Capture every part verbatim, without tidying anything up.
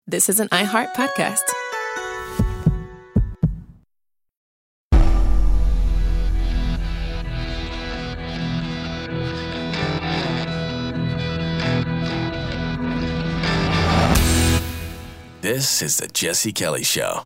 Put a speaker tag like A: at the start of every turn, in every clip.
A: This is an iHeart podcast.
B: This is the Jesse Kelly Show.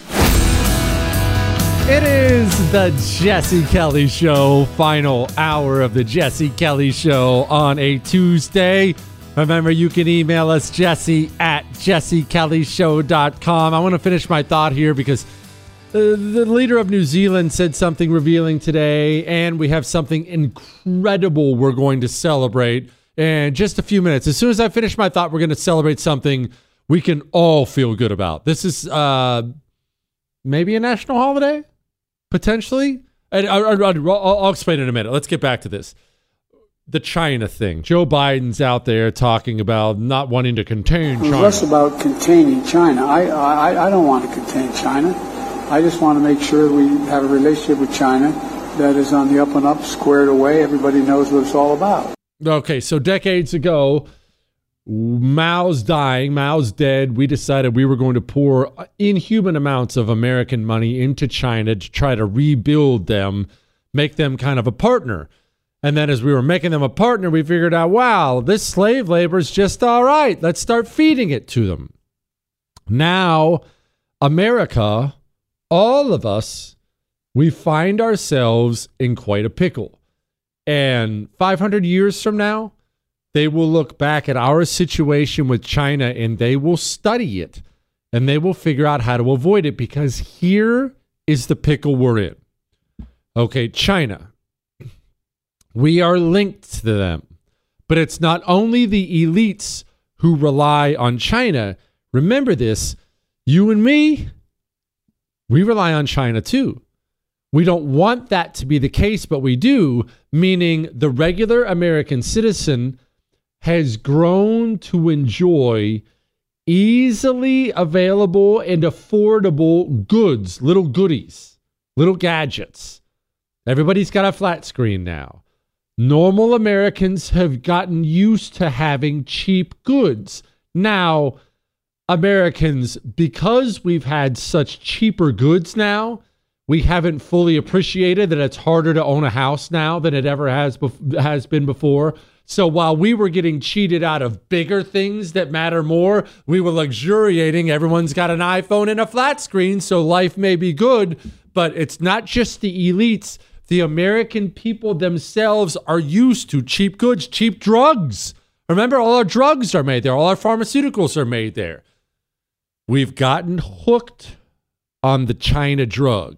C: It is the Jesse Kelly Show, final hour of the Jesse Kelly Show on a Tuesday. Remember, you can email us, Jesse at jesse kelly show dot com. I want to finish my thought here because uh, the leader of New Zealand said something revealing today, and we have something incredible we're going to celebrate in just a few minutes. As soon as I finish my thought, we're going to celebrate something we can all feel good about. This is uh, maybe a national holiday, potentially. And I, I, I'll, I'll explain in a minute. Let's get back to this. The China thing. Joe Biden's out there talking about not wanting to contain China.
D: Less about containing China. I, I I don't want to contain China. I just want to make sure we have a relationship with China that is on the up and up, squared away. Everybody knows what it's all about. Okay,
C: so decades ago, Mao's dying, Mao's dead. We decided we were going to pour inhuman amounts of American money into China to try to rebuild them, make them kind of a partner. And then as we were making them a partner, we figured out, wow, this slave labor is just all right. Let's start feeding it to them. Now, America, all of us, we find ourselves in quite a pickle. And five hundred years from now, they will look back at our situation with China and they will study it. And they will figure out how to avoid it, because here is the pickle we're in. Okay, China. We are linked to them, but it's not only the elites who rely on China. Remember this, you and me, we rely on China too. We don't want that to be the case, but we do, meaning the regular American citizen has grown to enjoy easily available and affordable goods, little goodies, little gadgets. Everybody's got a flat screen now. Normal Americans have gotten used to having cheap goods. Now, Americans, because we've had such cheaper goods now, we haven't fully appreciated that it's harder to own a house now than it ever has bef- has been before. So while we were getting cheated out of bigger things that matter more, we were luxuriating. Everyone's got an iPhone and a flat screen, so life may be good, but it's not just the elites. The American people themselves are used to cheap goods, cheap drugs. Remember, all our drugs are made there. All our pharmaceuticals are made there. We've gotten hooked on the China drug.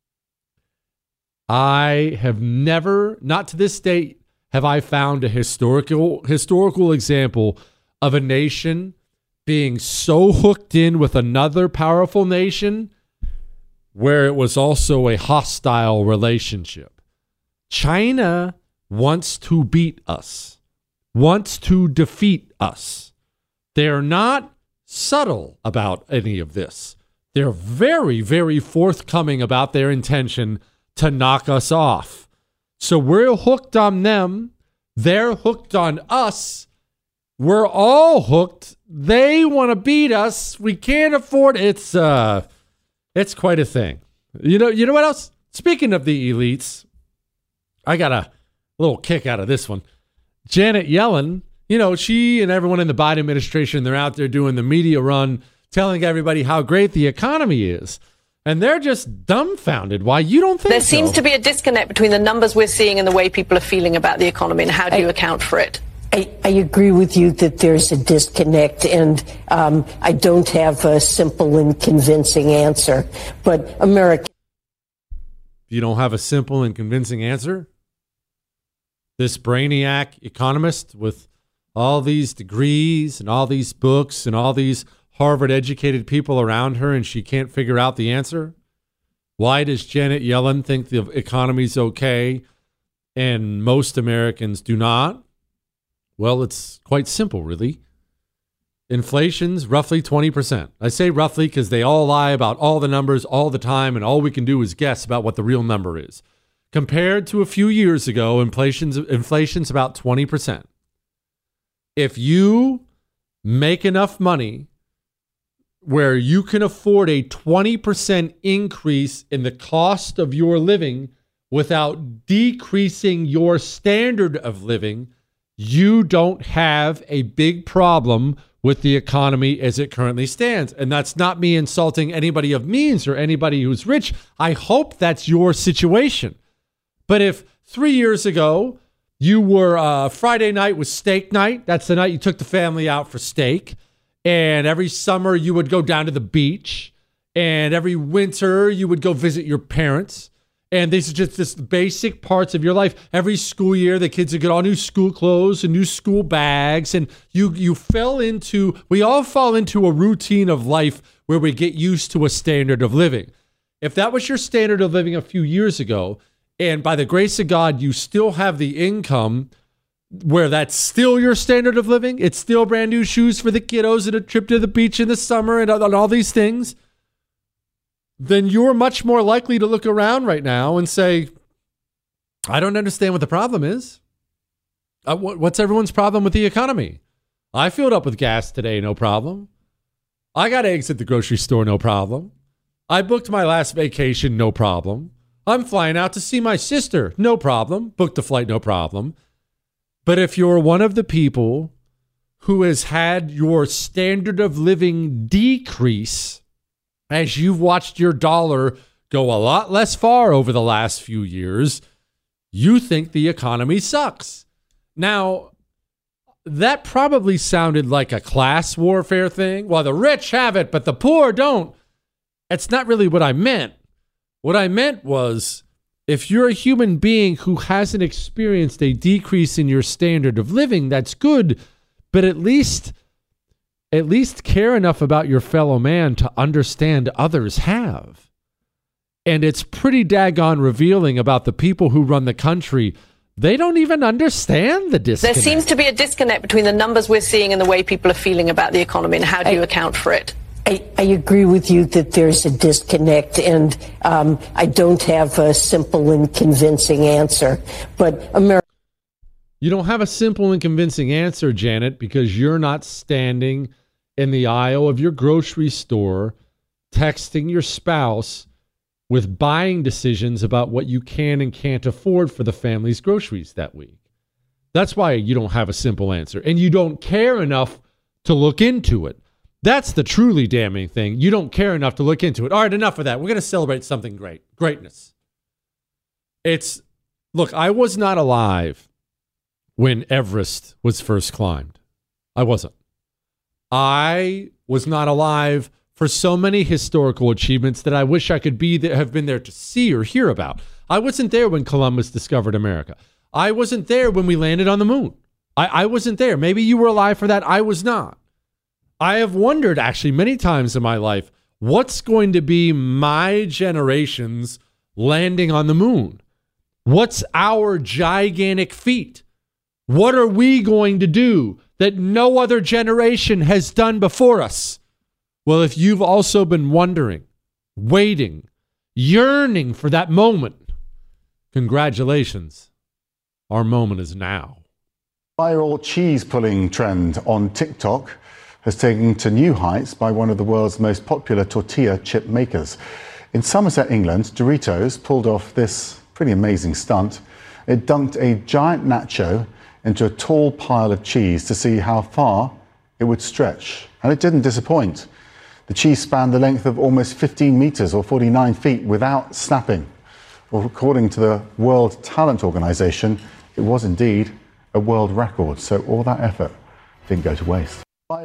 C: I have never, not to this date, have I found a historical historical example of a nation being so hooked in with another powerful nation where it was also a hostile relationship. China wants to beat us, wants to defeat us. They're not subtle about any of this. They're very, very forthcoming about their intention to knock us off. So we're hooked on them. They're hooked on us. We're all hooked. They want to beat us. We can't afford it. It's uh It's quite a thing. You know, you know what else? Speaking of the elites, I got a little kick out of this one. Janet Yellen, you know, she and everyone in the Biden administration, they're out there doing the media run, telling everybody how great the economy is. And they're just dumbfounded. Why you don't think
E: There
C: so?
E: seems to be a disconnect between the numbers we're seeing and the way people are feeling about the economy. And how do you account for it?
F: I, I agree with you that there's a disconnect, and um, I don't have a simple and convincing answer. But America.
C: You don't have a simple and convincing answer? This brainiac economist with all these degrees and all these books and all these Harvard-educated people around her, and she can't figure out the answer? Why does Janet Yellen think the economy's okay and most Americans do not? Well, it's quite simple, really. Inflation's roughly twenty percent. I say roughly because they all lie about all the numbers all the time, and all we can do is guess about what the real number is. Compared to a few years ago, inflation's, inflation's about twenty percent. If you make enough money where you can afford a twenty percent increase in the cost of your living without decreasing your standard of living, you don't have a big problem with the economy as it currently stands. And that's not me insulting anybody of means or anybody who's rich. I hope that's your situation. But if three years ago you were uh, Friday night was steak night, that's the night you took the family out for steak, and every summer you would go down to the beach, and every winter you would go visit your parents, and these are just this basic parts of your life. Every school year, the kids would get all new school clothes and new school bags. And you you fell into, we all fall into a routine of life where we get used to a standard of living. If that was your standard of living a few years ago, and by the grace of God, you still have the income where that's still your standard of living, it's still brand new shoes for the kiddos and a trip to the beach in the summer and, and all these things, then you're much more likely to look around right now and say, I don't understand what the problem is. Uh, what, what's everyone's problem with the economy? I filled up with gas today, no problem. I got eggs at the grocery store, no problem. I booked my last vacation, no problem. I'm flying out to see my sister, no problem. Booked a flight, no problem. But if you're one of the people who has had your standard of living decrease as you've watched your dollar go a lot less far over the last few years, you think the economy sucks. Now, that probably sounded like a class warfare thing. Well, the rich have it, but the poor don't. That's not really what I meant. What I meant was, if you're a human being who hasn't experienced a decrease in your standard of living, that's good, but at least at least care enough about your fellow man to understand others have. And it's pretty daggone revealing about the people who run the country. They don't even understand the disconnect.
E: There seems to be a disconnect between the numbers we're seeing and the way people are feeling about the economy, and how do you I, account for it?
F: I, I agree with you that there's a disconnect, and um, I don't have a simple and convincing answer. But America.
C: You don't have a simple and convincing answer, Janet, because you're not standing in the aisle of your grocery store texting your spouse with buying decisions about what you can and can't afford for the family's groceries that week. That's why you don't have a simple answer, and you don't care enough to look into it. That's the truly damning thing. You don't care enough to look into it. All right, enough of that. We're going to celebrate something great. Greatness. It's, look, I was not alive when Everest was first climbed. I wasn't. I was not alive for so many historical achievements that I wish I could be there, have been there to see or hear about. I wasn't there when Columbus discovered America. I wasn't there when we landed on the moon. I, I wasn't there. Maybe you were alive for that. I was not. I have wondered actually many times in my life, what's going to be my generation's landing on the moon? What's our gigantic feat? What are we going to do that no other generation has done before us? Well, if you've also been wondering, waiting, yearning for that moment, congratulations. Our moment is now.
A: Viral cheese pulling trend on TikTok has taken to new heights by one of the world's most popular tortilla chip makers. In Somerset, England, Doritos pulled off this pretty amazing stunt. It dunked a giant nacho into a tall pile of cheese to see how far it would stretch. And it didn't disappoint. The cheese spanned the length of almost fifteen meters or forty-nine feet without snapping. Well, according to the World Talent Organization, it was indeed a world record. So all that effort didn't go to waste.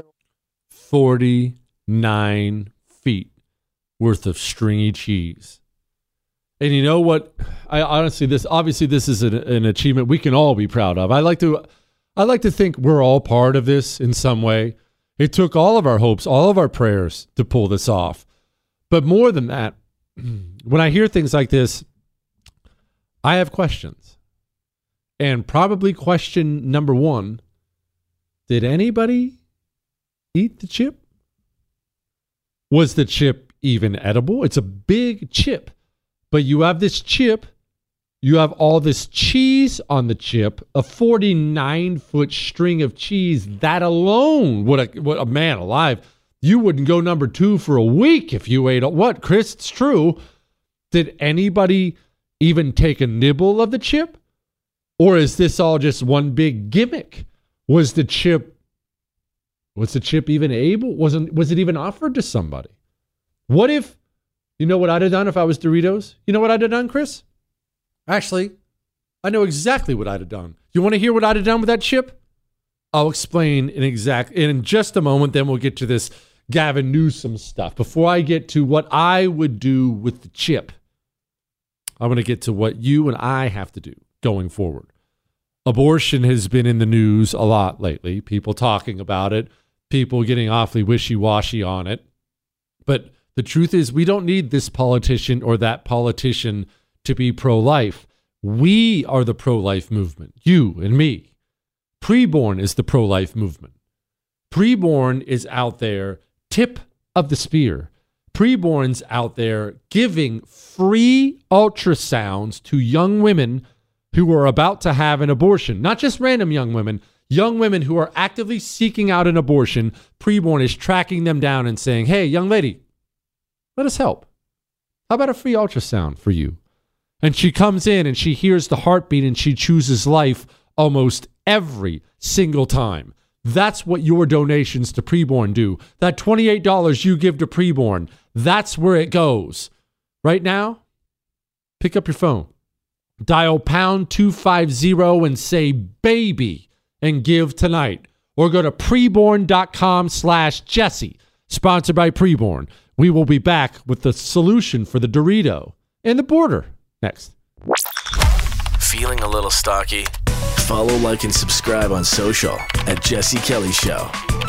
C: forty-nine feet worth of stringy cheese. And you know what? I honestly, this obviously this is an, an achievement we can all be proud of. I like to, I like to think we're all part of this in some way. It took all of our hopes, all of our prayers to pull this off. But more than that, when I hear things like this, I have questions. And probably question number one, did anybody eat the chip? Was the chip even edible? It's a big chip. But you have this chip, you have all this cheese on the chip, a forty-nine foot string of cheese. That alone, what a, what a man alive, You wouldn't go number two for a week if you ate what, Chris? It's true. Did anybody even take a nibble of the chip? Or is this all just one big gimmick? Was the chip was the chip even able? Wasn't was it even offered to somebody? What if, you know what I'd have done if I was Doritos? You know what I'd have done, Chris? Actually, I know exactly what I'd have done. You want to hear what I'd have done with that chip? I'll explain in exact in just a moment. Then we'll get to this Gavin Newsom stuff. Before I get to what I would do with the chip, I'm going to get to what you and I have to do going forward. Abortion has been in the news a lot lately. People talking about it, people getting awfully wishy-washy on it. But the truth is, we don't need this politician or that politician to be pro-life. We are the pro-life movement, you and me. Preborn is the pro-life movement. Preborn is out there, tip of the spear. Preborn's out there giving free ultrasounds to young women who are about to have an abortion. Not just random young women, young women who are actively seeking out an abortion. Preborn is tracking them down and saying, hey, young lady, let us help. How about a free ultrasound for you? And she comes in and she hears the heartbeat and she chooses life almost every single time. That's what your donations to Preborn do. That twenty-eight dollars you give to Preborn, that's where it goes. Right now, pick up your phone. Dial pound two fifty and say baby and give tonight. Or go to preborn.com slash Jesse. Sponsored by Preborn. We will be back with the solution for the Dorito and the border next.
B: Feeling a little stocky? Follow, like, and subscribe on social at Jesse Kelly Show.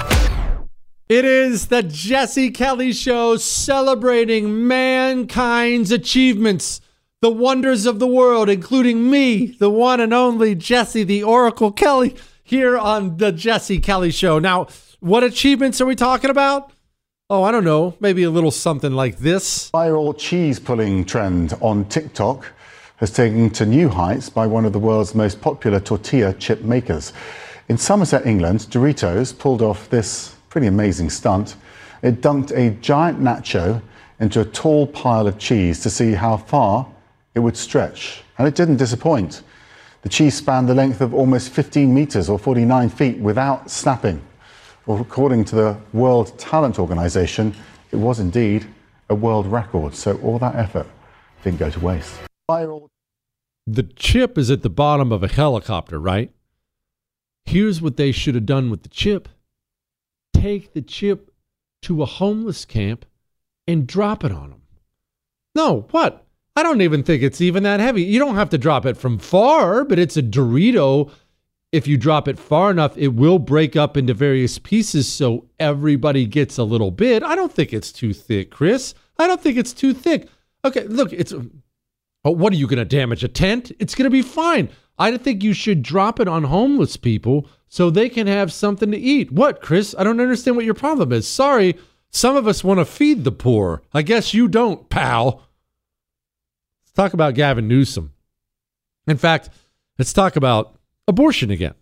C: It is the Jesse Kelly Show, celebrating mankind's achievements, the wonders of the world, including me, the one and only Jesse, the Oracle Kelly, here on the Jesse Kelly Show. Now, what achievements are we talking about? Oh, I don't know. Maybe a little something like this.
A: Viral cheese pulling trend on TikTok has taken to new heights by one of the world's most popular tortilla chip makers. In Somerset, England, Doritos pulled off this pretty amazing stunt. It dunked a giant nacho into a tall pile of cheese to see how far it would stretch. And it didn't disappoint. The cheese spanned the length of almost fifteen meters or forty-nine feet without snapping. Well, according to the World Talent Organization, it was indeed a world record. So all that effort didn't go to waste. Viral.
C: The chip is at the bottom of a helicopter, right? Here's what they should have done with the chip. Take the chip to a homeless camp and drop it on them. No, what? I don't even think it's even that heavy. You don't have to drop it from far, but it's a Dorito. If you drop it far enough, it will break up into various pieces so everybody gets a little bit. I don't think it's too thick, Chris. I don't think it's too thick. Okay, look, it's... Oh, what are you going to damage a tent? It's going to be fine. I think you should drop it on homeless people so they can have something to eat. What, Chris? I don't understand what your problem is. Sorry, some of us want to feed the poor. I guess you don't, pal. Let's talk about Gavin Newsom. In fact, let's talk about abortion again.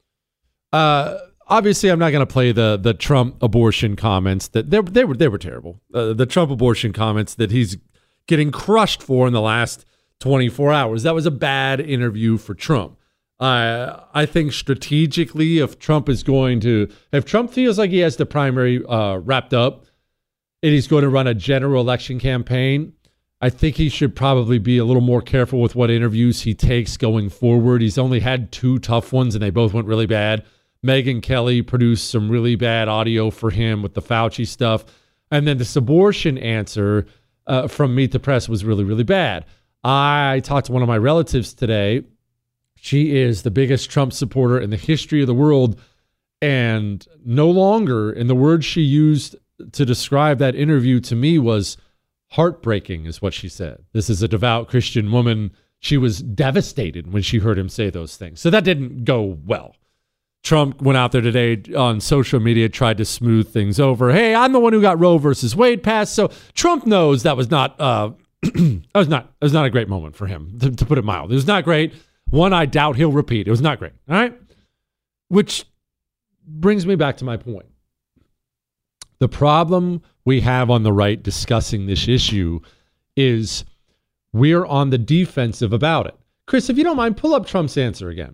C: Uh, obviously, I'm not going to play the the Trump abortion comments. That they, they were they were terrible. Uh, the Trump abortion comments that he's getting crushed for in the last twenty-four hours. That was a bad interview for Trump. Uh, I think strategically, if Trump is going to, if Trump feels like he has the primary uh, wrapped up and he's going to run a general election campaign, I think he should probably be a little more careful with what interviews he takes going forward. He's only had two tough ones and they both went really bad. Megyn Kelly produced some really bad audio for him with the Fauci stuff. And then this abortion answer Uh, from Meet the Press was really, really bad. I talked to one of my relatives today. She is the biggest Trump supporter in the history of the world. And no longer, and the word she used to describe that interview to me was heartbreaking, is what she said. This is a devout Christian woman. She was devastated when she heard him say those things. So that didn't go well. Trump went out there today on social media, tried to smooth things over. Hey, I'm the one who got Roe versus Wade passed. So Trump knows that was not uh, that was not that was not a great moment for him, to, to put it mild. It was not great. One I doubt he'll repeat. It was not great. All right, which brings me back to my point. The problem we have on the right discussing this issue is we're on the defensive about it. Chris, if you don't mind, pull up Trump's answer again.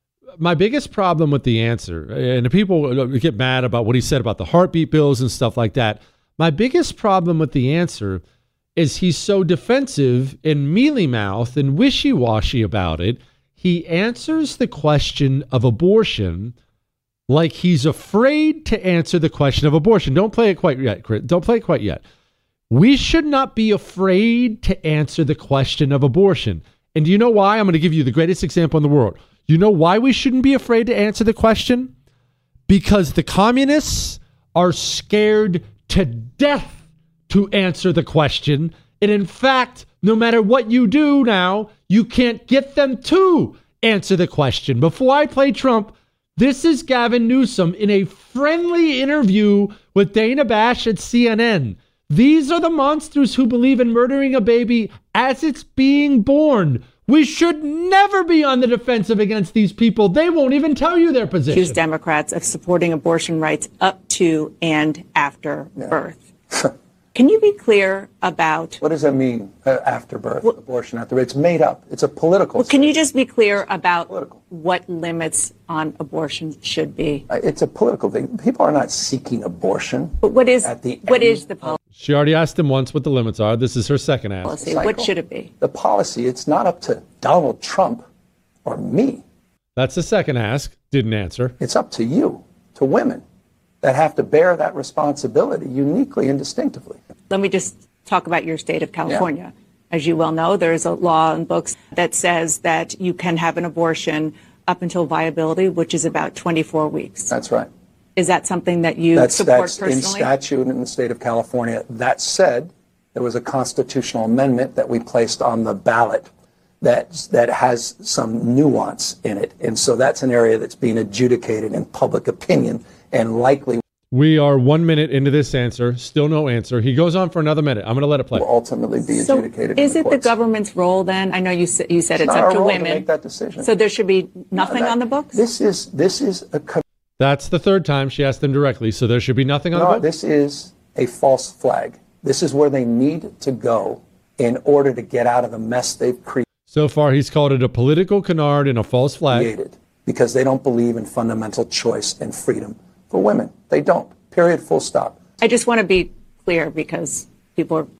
C: My biggest problem with the answer, and the people get mad about what he said about the heartbeat bills and stuff like that. My biggest problem with the answer is he's so defensive and mealy-mouthed and wishy-washy about it. He answers the question of abortion like he's afraid to answer the question of abortion. Don't play it quite yet, Chris. Don't play it quite yet. We should not be afraid to answer the question of abortion. And do you know why? I'm going to give you the greatest example in the world. You know why we shouldn't be afraid to answer the question? Because the communists are scared to death to answer the question. And in fact, no matter what you do now, you can't get them to answer the question. Before I play Trump, this is Gavin Newsom in a friendly interview with Dana Bash at C N N. These are the monsters who believe in murdering a baby as it's being born. We should never be on the defensive against these people. They won't even tell you their position.
G: Accuse Democrats of supporting abortion rights up to and after yeah. birth. Can you be clear about...
H: What does that mean, uh, after birth, well, abortion after birth? It's made up. It's a political...
G: Well, can you just be clear about political. what limits on abortion should be?
H: Uh, it's a political thing. People are not seeking abortion.
G: But what is,
H: at the
G: what
H: end
G: is the policy?
C: She already asked him once what the limits are. This is her second ask.
G: Policy. What should it be?
H: The policy, it's not up to Donald Trump or me.
C: That's the second ask. Didn't answer.
H: It's up to you, to women that have to bear that responsibility uniquely and distinctively.
G: Let me just talk about your state of California. Yeah. As you well know, there's a law in books that says that you can have an abortion up until viability, which is about twenty-four weeks.
H: That's right.
G: Is that something that you
H: that's,
G: support
H: that's
G: personally?
H: In statute in the state of California. That said, there was a constitutional amendment that we placed on the ballot that that has some nuance in it. And so that's an area that's being adjudicated in public opinion and likely.
C: We are one minute into this answer, still no answer. He goes on for another minute. I'm going to let it play.
H: Will ultimately be
G: so
H: adjudicated.
G: Is
H: in the
G: it the government's role then? I know you said, you said it's,
H: it's
G: up
H: our
G: to
H: role
G: women
H: to make that decision.
G: So there should be nothing
H: no, that,
G: on the books.
H: This is this is a. Com-
C: That's the third time she asked them directly. So there should be nothing on
H: no,
C: the books.
H: This is a false flag. This is where they need to go in order to get out of the mess they've created.
C: So far, he's called it a political canard and a false flag.
H: Created because they don't believe in fundamental choice and freedom for women. They don't. Period. Full stop.
G: I just want to be clear because people are.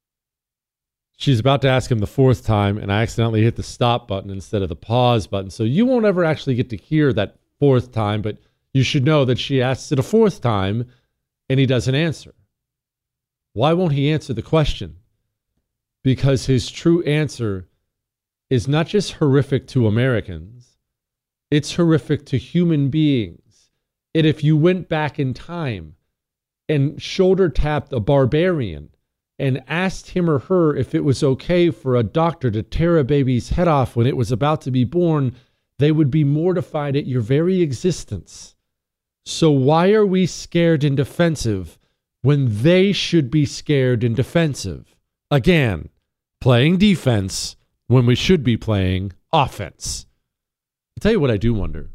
C: She's about to ask him the fourth time, and I accidentally hit the stop button instead of the pause button. So you won't ever actually get to hear that fourth time, but you should know that she asks it a fourth time, and he doesn't answer. Why won't he answer the question? Because his true answer is not just horrific to Americans, it's horrific to human beings. And if you went back in time and shoulder tapped a barbarian and asked him or her if it was okay for a doctor to tear a baby's head off when it was about to be born, they would be mortified at your very existence. So why are we scared and defensive when they should be scared and defensive? Again, playing defense when we should be playing offense. I'll tell you what I do wonder.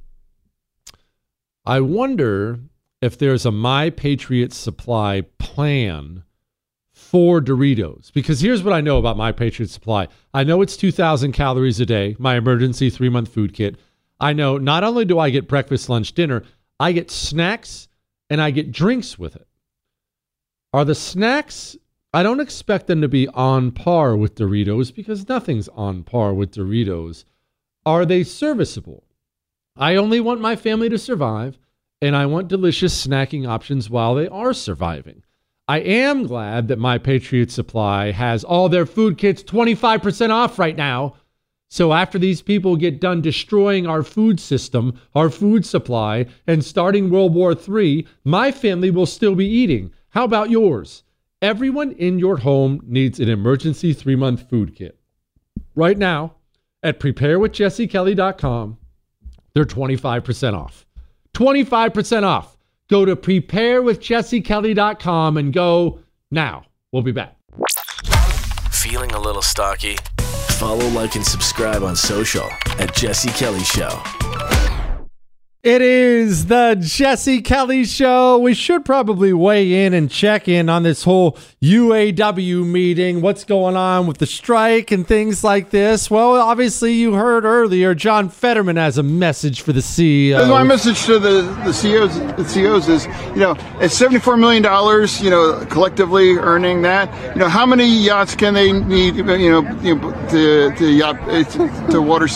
C: I wonder if there's a My Patriot Supply plan for Doritos. Because here's what I know about My Patriot Supply. I know it's two thousand calories a day, my emergency three-month food kit. I know not only do I get breakfast, lunch, dinner, I get snacks and I get drinks with it. Are the snacks, I don't expect them to be on par with Doritos because nothing's on par with Doritos. Are they serviceable? I only want my family to survive, and I want delicious snacking options while they are surviving. I am glad that My Patriot Supply has all their food kits twenty-five percent off right now. So after these people get done destroying our food system, our food supply, and starting World War Three, my family will still be eating. How about yours? Everyone in your home needs an emergency three-month food kit. Right now, at prepare with jesse kelly dot com, they're twenty-five percent off. twenty-five percent off. Go to prepare with jesse kelly dot com and go now. We'll be back.
B: Feeling a little stocky? Follow, like, and subscribe on social at Jesse Kelly Show.
C: It is the Jesse Kelly Show. We should probably weigh in and check in on this whole U A W meeting. What's going on with the strike and things like this? Well, obviously, you heard earlier, John Fetterman has a message for the C E O.
I: My message to the, the C E Os, the C E Os is, you know, it's seventy-four million dollars, you know, collectively earning that. You know, how many yachts can they need, you know, you know to, to yacht, to water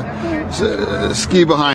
I: uh, ski behind?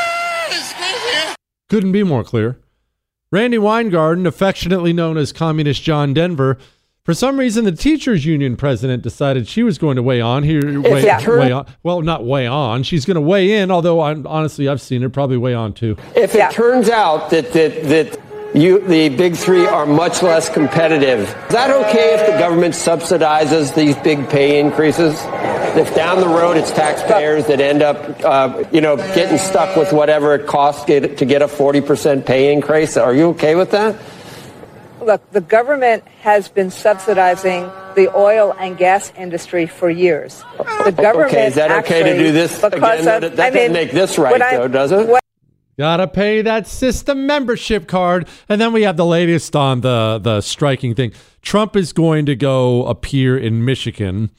C: Couldn't be more clear. Randy Weingarten, affectionately known as Communist John Denver, for some reason the teachers union president decided she was going to weigh on here. Weigh, weigh on. Well, not weigh on. She's going to weigh in, although I'm, honestly I've seen her probably weigh on too.
J: If it turns out that that that you the big three are much less competitive, is that okay if the government subsidizes these big pay increases? If down the road it's taxpayers that end up, uh, you know, getting stuck with whatever it costs get, to get a forty percent pay increase, are you okay with that?
K: Look, the government has been subsidizing the oil and gas industry for years. The government
J: okay, is that okay
K: actually,
J: to do this again?
K: Of,
J: that that
K: I
J: doesn't
K: mean,
J: make this right, though, does it? What,
C: Gotta pay that system membership card. And then we have the latest on the, the striking thing. Trump is going to go appear in Michigan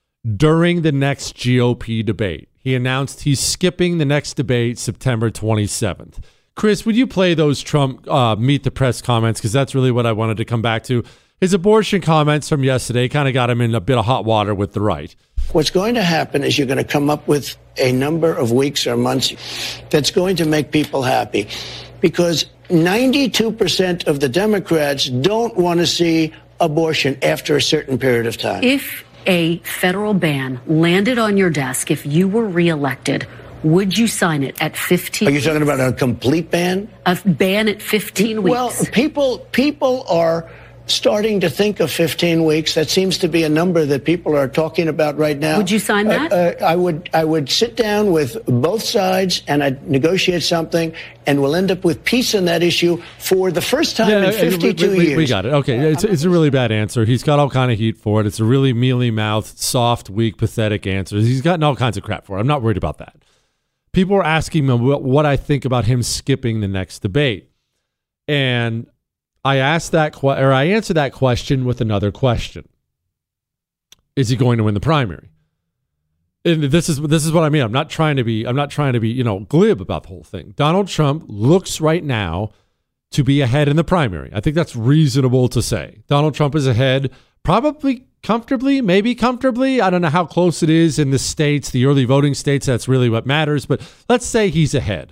C: during the next G O P debate. He announced he's skipping the next debate September twenty-seventh. Chris, would you play those Trump uh, Meet the Press comments? Because that's really what I wanted to come back to. His abortion comments from yesterday kind of got him in a bit of hot water with the right.
L: What's going to happen is you're going to come up with a number of weeks or months that's going to make people happy, because ninety-two percent of the Democrats don't want to see abortion after a certain period of time.
M: If a federal ban landed on your desk, if you were reelected, would you sign it at fifteen?
L: Are you talking about a complete ban?
M: A ban at fifteen weeks?
L: Well, people people are starting to think of fifteen weeks. That seems to be a number that people are talking about right now.
M: Would you sign that?
L: Uh, uh, I would. I would sit down with both sides and I'd negotiate something, and we'll end up with peace on that issue for the first time yeah, in fifty-two
C: we, we,
L: years.
C: We got it. Okay, it's, it's a really bad answer. He's got all kind of heat for it. It's a really mealy-mouthed, soft, weak, pathetic answer. He's gotten all kinds of crap for it. I'm not worried about that. People are asking me what I think about him skipping the next debate, and I asked that que- or I answered that question with another question: is he going to win the primary? And this is this is what I mean. I'm not trying to be I'm not trying to be you know glib about the whole thing. Donald Trump looks right now to be ahead in the primary. I think that's reasonable to say. Donald Trump is ahead, probably comfortably, maybe comfortably. I don't know how close it is in the states, the early voting states. That's really what matters. But let's say he's ahead.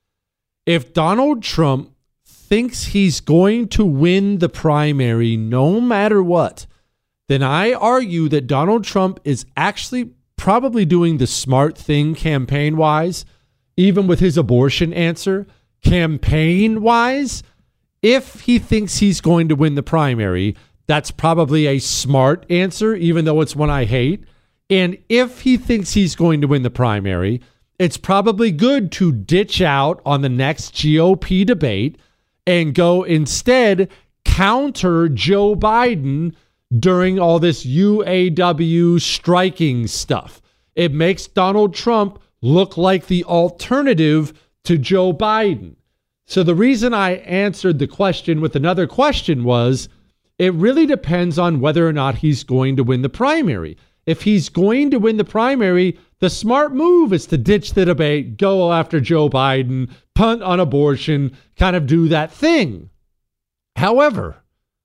C: If Donald Trump thinks he's going to win the primary no matter what, then I argue that Donald Trump is actually probably doing the smart thing campaign-wise, even with his abortion answer. Campaign-wise, if he thinks he's going to win the primary, that's probably a smart answer, even though it's one I hate. And if he thinks he's going to win the primary, it's probably good to ditch out on the next G O P debate and go instead counter Joe Biden during all this U A W striking stuff. It makes Donald Trump look like the alternative to Joe Biden. So the reason I answered the question with another question was, it really depends on whether or not he's going to win the primary. If he's going to win the primary, the smart move is to ditch the debate, go after Joe Biden, punt on abortion, kind of do that thing. However,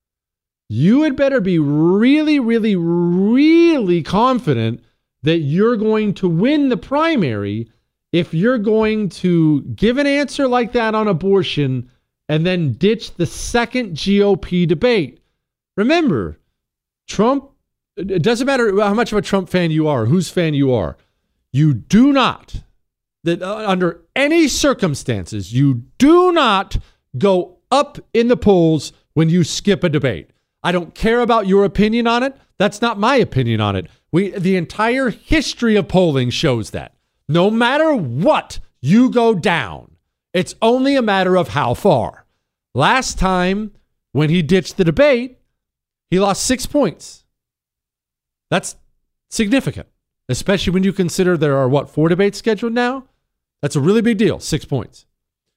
C: you had better be really, really, really confident that you're going to win the primary if you're going to give an answer like that on abortion and then ditch the second G O P debate. Remember, Trump, it doesn't matter how much of a Trump fan you are, whose fan you are, you do not, that uh, under any circumstances, you do not go up in the polls when you skip a debate. I don't care about your opinion on it. That's not my opinion on it. We, the entire history of polling shows that. No matter what, you go down. It's only a matter of how far. Last time, when he ditched the debate, he lost six points. That's significant, especially when you consider there are, what, four debates scheduled now? That's a really big deal, six points.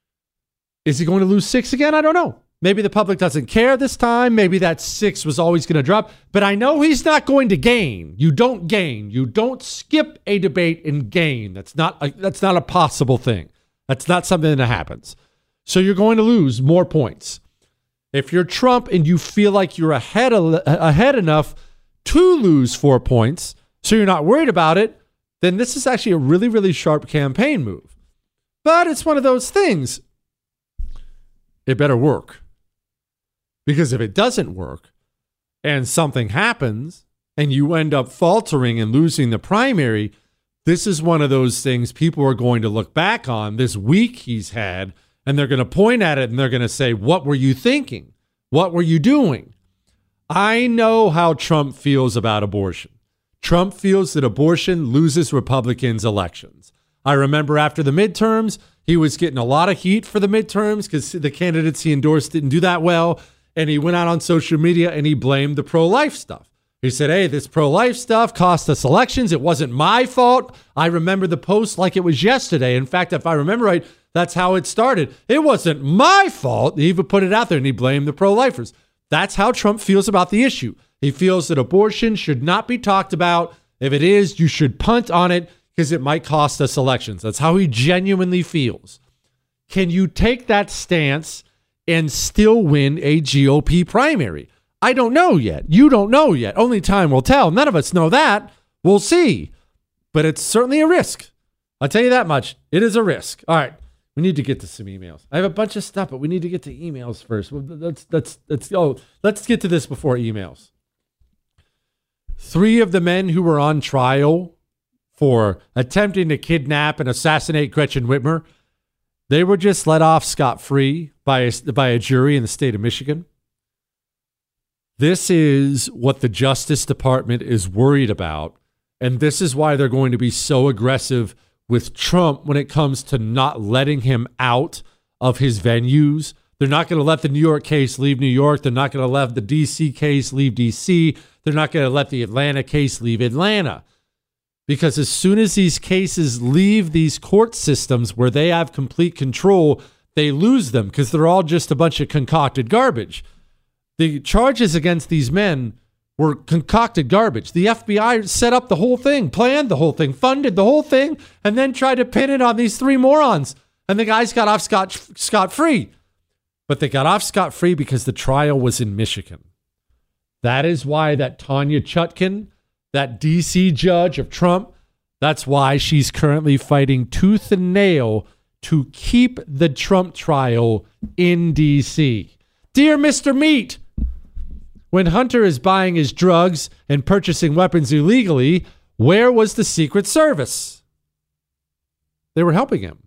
C: Is he going to lose six again? I don't know. Maybe the public doesn't care this time. Maybe that six was always going to drop. But I know he's not going to gain. You don't gain. You don't skip a debate and gain. That's not a, that's not a possible thing. That's not something that happens. So you're going to lose more points. If you're Trump and you feel like you're ahead, ahead enough to lose four points, so you're not worried about it, then this is actually a really, really sharp campaign move. But it's one of those things. It better work. Because if it doesn't work and something happens and you end up faltering and losing the primary, this is one of those things people are going to look back on this week he's had, and they're going to point at it and they're going to say, what were you thinking? What were you doing? I know how Trump feels about abortion. Trump feels that abortion loses Republicans elections. I remember after the midterms, he was getting a lot of heat for the midterms because the candidates he endorsed didn't do that well. And he went out on social media and he blamed the pro-life stuff. He said, hey, this pro-life stuff cost us elections. It wasn't my fault. I remember the post like it was yesterday. In fact, if I remember right, that's how it started. It wasn't my fault. He even put it out there and he blamed the pro-lifers. That's how Trump feels about the issue. He feels that abortion should not be talked about. If it is, you should punt on it because it might cost us elections. That's how he genuinely feels. Can you take that stance and still win a G O P primary? I don't know yet. You don't know yet. Only time will tell. None of us know that. We'll see. But it's certainly a risk. I'll tell you that much. It is a risk. All right. We need to get to some emails. I have a bunch of stuff, but we need to get to emails first. Let's let's let's go. Let's get to this before emails. Three of the men who were on trial for attempting to kidnap and assassinate Gretchen Whitmer, they were just let off scot-free by a, by a jury in the state of Michigan. This is what the Justice Department is worried about, and this is why they're going to be so aggressive with Trump when it comes to not letting him out of his venues. They're not going to let the New York case leave New York. They're not going to let the D C case leave D C. They're not going to let the Atlanta case leave Atlanta. Because as soon as these cases leave these court systems where they have complete control, they lose them because they're all just a bunch of concocted garbage. The charges against these men were concocted garbage. The F B I set up the whole thing, planned the whole thing, funded the whole thing, and then tried to pin it on these three morons. And the guys got off scot, scot-free. But they got off scot-free because the trial was in Michigan. That is why that Tanya Chutkan, that D C judge of Trump, that's why she's currently fighting tooth and nail to keep the Trump trial in D C. Dear Mister Meat, when Hunter is buying his drugs and purchasing weapons illegally, where was the Secret Service? They were helping him.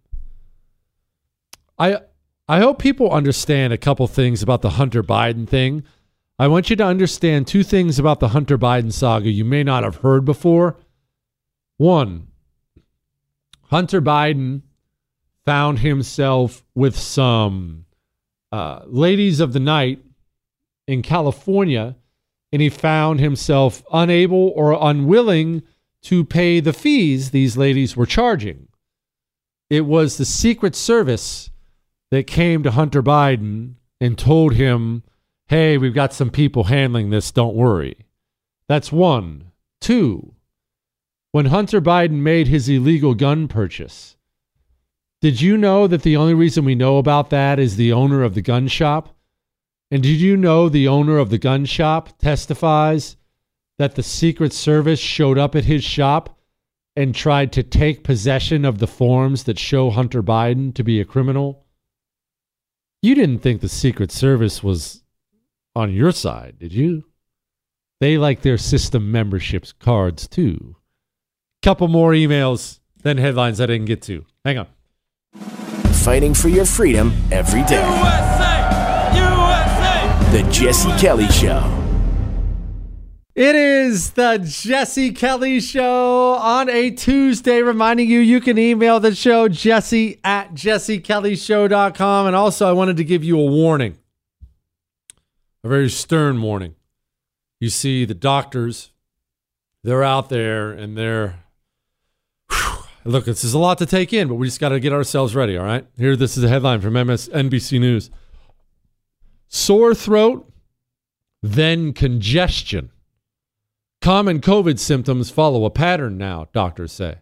C: I I hope people understand a couple things about the Hunter Biden thing. I want you to understand two things about the Hunter Biden saga you may not have heard before. One, Hunter Biden found himself with some uh, ladies of the night in California, and he found himself unable or unwilling to pay the fees these ladies were charging. It was the Secret Service that came to Hunter Biden and told him, hey, we've got some people handling this, don't worry. That's one. Two, when Hunter Biden made his illegal gun purchase, did you know that the only reason we know about that is the owner of the gun shop? And did you know the owner of the gun shop testifies that the Secret Service showed up at his shop and tried to take possession of the forms that show Hunter Biden to be a criminal? You didn't think the Secret Service was on your side, did you? They like their system memberships cards too. Couple more emails, then headlines I didn't get to. Hang on.
B: Fighting for your freedom every day. U S A! U S A! The Jesse Kelly Show.
C: It is the Jesse Kelly Show on a Tuesday, reminding you you can email the show, jesse at jesse kelly show dot com. And also, I wanted to give you a warning, a very stern warning. You see, the doctors, they're out there and they're, whew, look, this is a lot to take in, but we just got to get ourselves ready, all right? Here, this is a headline from M S N B C News. Sore throat, then congestion. Common COVID symptoms follow a pattern now, doctors say.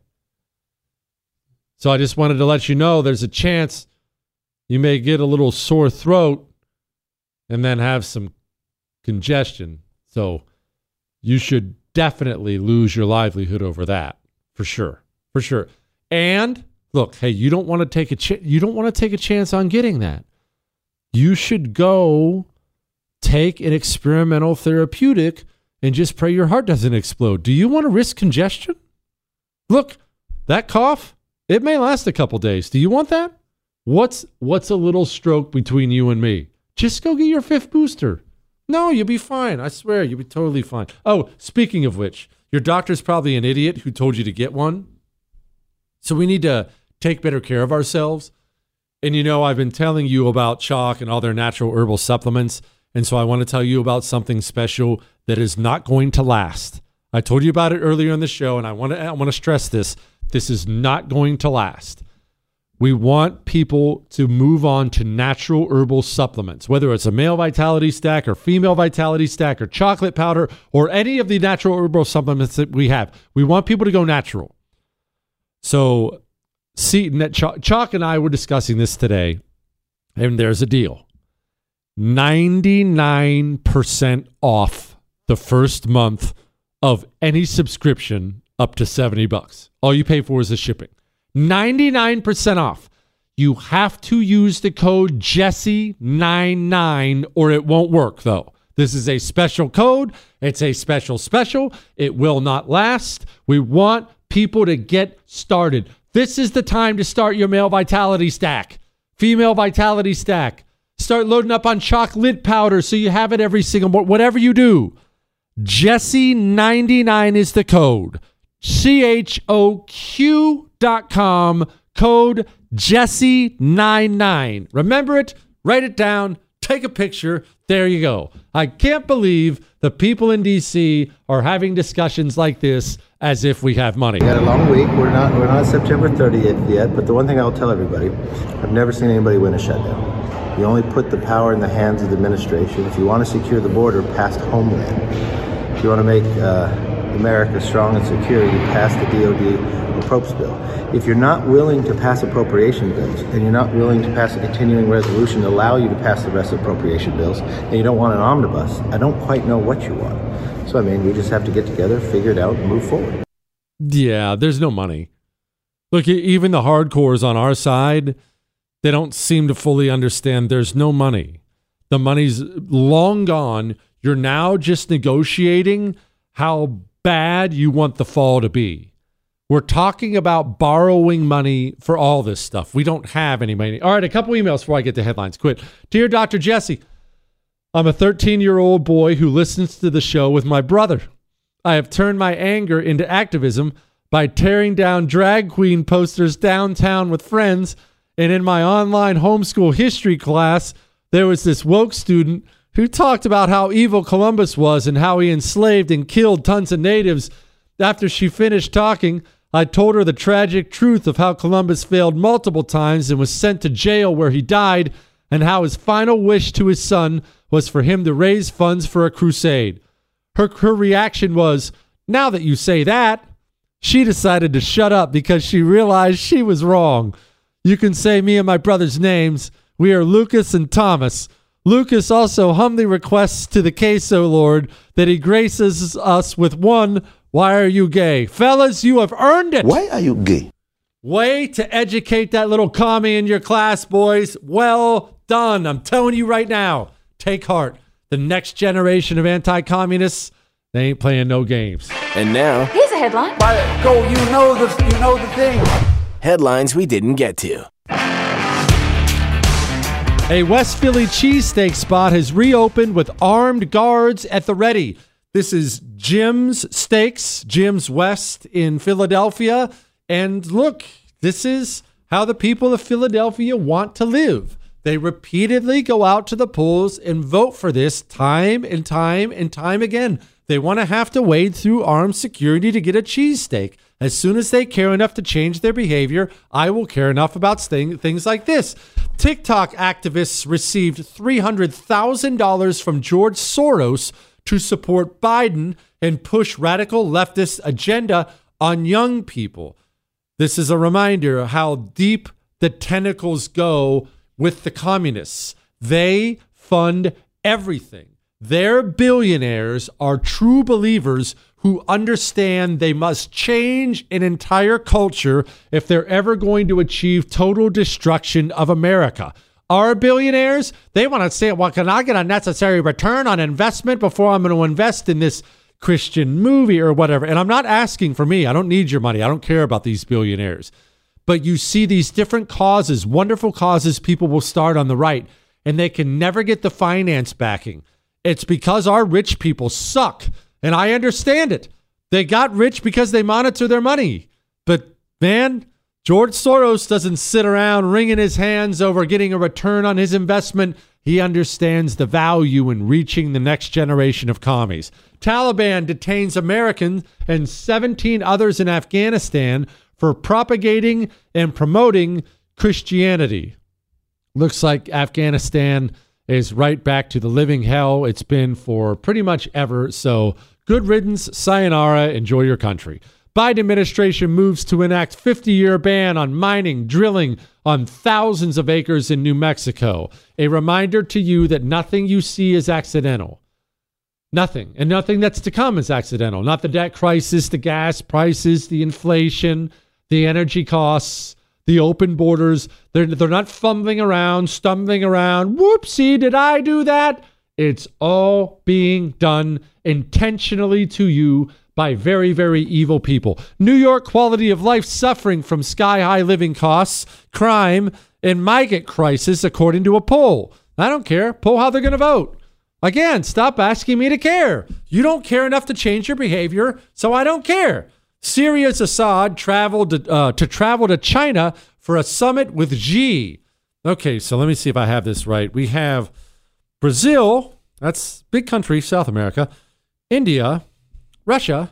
C: So I just wanted to let you know there's a chance you may get a little sore throat and then have some congestion. So you should definitely lose your livelihood over that, for sure, for sure. And look, hey, you don't want to take a ch- you don't want to take a chance on getting that. You should go take an experimental therapeutic and just pray your heart doesn't explode. Do you want to risk congestion? Look, that cough, it may last a couple days. Do you want that? What's what's a little stroke between you and me? Just go get your fifth booster. No, you'll be fine. I swear, you'll be totally fine. Oh, speaking of which, your doctor's probably an idiot who told you to get one. So we need to take better care of ourselves. And you know, I've been telling you about Choq and all their natural herbal supplements. And so I want to tell you about something special that is not going to last. I told you about it earlier in the show, and I want to I want to stress this. This is not going to last. We want people to move on to natural herbal supplements, whether it's a male vitality stack or female vitality stack or chocolate powder or any of the natural herbal supplements that we have. We want people to go natural. So, see, Choq and I were discussing this today, and there's a deal. ninety-nine percent off the first month of any subscription up to seventy bucks. All you pay for is the shipping. ninety-nine percent off. You have to use the code Jesse ninety-nine or it won't work, though. This is a special code. It's a special special. It will not last. We want people to get started. This is the time to start your male vitality stack, female vitality stack. Start loading up on chocolate powder so you have it every single morning. Whatever you do, Jesse ninety-nine is the code. C H O Q dot com, code Jesse ninety-nine. Remember it, write it down, take a picture. There you go. I can't believe the people in D C are having discussions like this as if we have money.
N: We had a long week. We're not we're not September thirtieth yet, but the one thing I'll tell everybody, I've never seen anybody win a shutdown. You only put the power in the hands of the administration. If you want to secure the border, past Homeland. If you want to make uh, America strong and secure, you pass the D O D appropriations bill. If you're not willing to pass appropriation bills, and you're not willing to pass a continuing resolution to allow you to pass the rest of appropriation bills, and you don't want an omnibus, I don't quite know what you want. So, I mean, we just have to get together, figure it out, and move forward.
C: Yeah, there's no money. Look, even the hardcores on our side, they don't seem to fully understand there's no money. The money's long gone. You're now just negotiating how bad you want the fall to be. We're talking about borrowing money for all this stuff. We don't have any money. All right, a couple emails before I get to headlines. Quit. Dear Doctor Jesse, I'm a thirteen-year-old boy who listens to the show with my brother. I have turned my anger into activism by tearing down drag queen posters downtown with friends. And in my online homeschool history class, there was this woke student who talked about how evil Columbus was and how he enslaved and killed tons of natives. After she finished talking, I told her the tragic truth of how Columbus failed multiple times and was sent to jail where he died, and how his final wish to his son was for him to raise funds for a crusade. Her, her reaction was, now that you say that, she decided to shut up because she realized she was wrong. You can say me and my brother's names. We are Lucas and Thomas. Lucas also humbly requests to the Queso Lord that he graces us with one, why are you gay? Fellas, you have earned it.
O: Why are you gay?
C: Way to educate that little commie in your class, boys. Well done. I'm telling you right now, take heart. The next generation of anti-communists, they ain't playing no games.
B: And now,
P: here's a headline.
Q: Go, you know the, you know the thing.
B: Headlines we didn't get to.
C: A West Philly cheesesteak spot has reopened with armed guards at the ready. This is Jim's Steaks, Jim's West in Philadelphia. And look, this is how the people of Philadelphia want to live. They repeatedly go out to the polls and vote for this time and time and time again. They want to have to wade through armed security to get a cheesesteak. As soon as they care enough to change their behavior, I will care enough about things like this. TikTok activists received three hundred thousand dollars from George Soros to support Biden and push radical leftist agenda on young people. This is a reminder of how deep the tentacles go with the communists. They fund everything. Their billionaires are true believers who understand they must change an entire culture if they're ever going to achieve total destruction of America. Our billionaires, they want to say, well, can I get a necessary return on investment before I'm going to invest in this Christian movie or whatever? And I'm not asking for me. I don't need your money. I don't care about these billionaires. But you see these different causes, wonderful causes people will start on the right, and they can never get the finance backing. It's because our rich people suck. And I understand it. They got rich because they monitor their money. But man, George Soros doesn't sit around wringing his hands over getting a return on his investment. He understands the value in reaching the next generation of commies. Taliban detains Americans and seventeen others in Afghanistan for propagating and promoting Christianity. Looks like Afghanistan is right back to the living hell it's been for pretty much ever. So good riddance, sayonara, enjoy your country. Biden administration moves to enact fifty-year ban on mining, drilling on thousands of acres in New Mexico. A reminder to you that nothing you see is accidental. Nothing. And nothing that's to come is accidental. Not the debt crisis, the gas prices, the inflation, the energy costs, the open borders. They're, they're not fumbling around, stumbling around. Whoopsie, did I do that? It's all being done intentionally to you by very, very evil people. New York quality of life suffering from sky-high living costs, crime, and migrant crisis, according to a poll. I don't care. Poll how they're going to vote. Again, stop asking me to care. You don't care enough to change your behavior, so I don't care. Syria's Assad traveled to, uh, to travel to China for a summit with Xi. Okay, so let me see if I have this right. We have Brazil, that's big country, South America, India, Russia,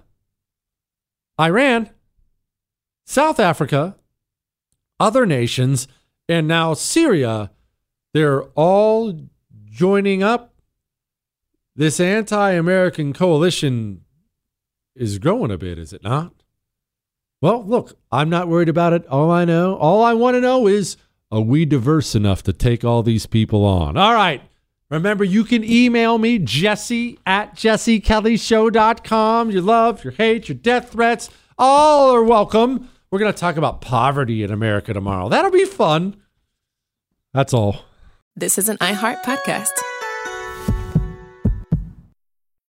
C: Iran, South Africa, other nations, and now Syria. They're all joining up. This anti-American coalition is growing a bit, is it not? Well, look, I'm not worried about it. All I know, all I want to know is, are we diverse enough to take all these people on? All right. Remember, you can email me, Jesse at jesse kelly show dot com. Your love, your hate, your death threats, all are welcome. We're going to talk about poverty in America tomorrow. That'll be fun. That's all.
O: This is an iHeart podcast.